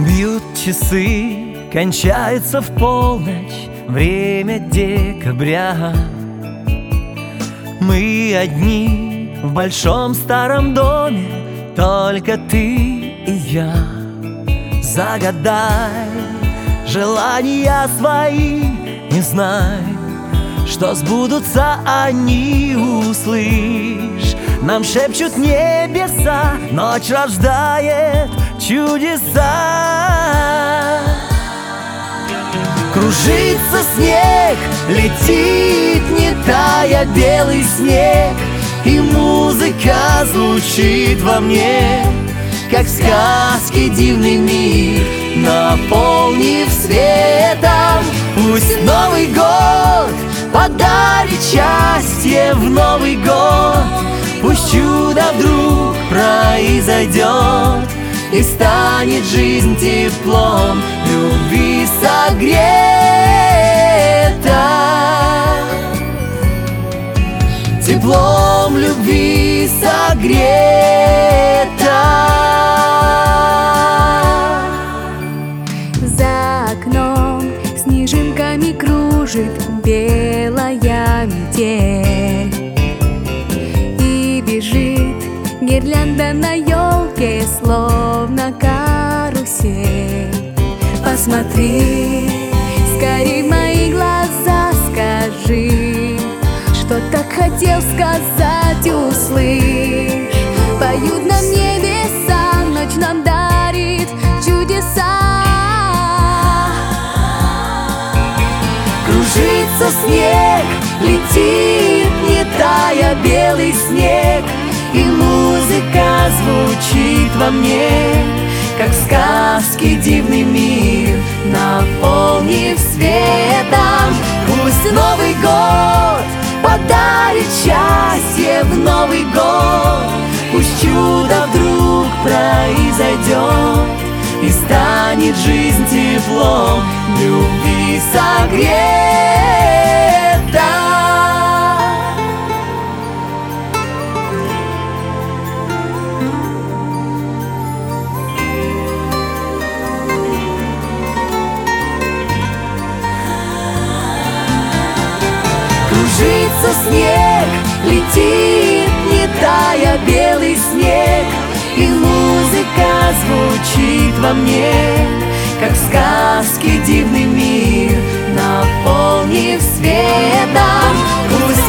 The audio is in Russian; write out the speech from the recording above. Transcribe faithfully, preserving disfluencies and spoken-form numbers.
Бьют часы, кончается в полночь время декабря. Мы одни в большом старом доме, только ты и я. Загадай желания свои, не знай, что сбудутся они, услышь. Нам шепчут небеса, ночь рождает чудеса. Кружится снег, летит, не тая, белый снег, и музыка звучит во мне, как в сказке дивный мир, наполнив светом. Пусть Новый год подарит счастье в Новый год, пусть чудо вдруг произойдет, и станет жизнь теплом любви согрета. Теплом любви согрета. За окном снежинками кружит белая метель, и бежит гирлянда на елке, словно карусель. Посмотри, скорей в мои глаза, скажи, что так хотел сказать, услышь. Поют нам небеса, ночь нам дарит чудеса. Кружится снег, летит, не тая, белый снег, и музыка звучит во мне, как в сказке дивный мир, наполнив светом. Пусть Новый год подарит счастье в Новый год, пусть чудо вдруг произойдет, и станет жизнь теплом любви согрета. Кружится снег, летит, не тая, белый снег, и музыка звучит во мне, как в сказке дивный мир, наполнив светом. Пусть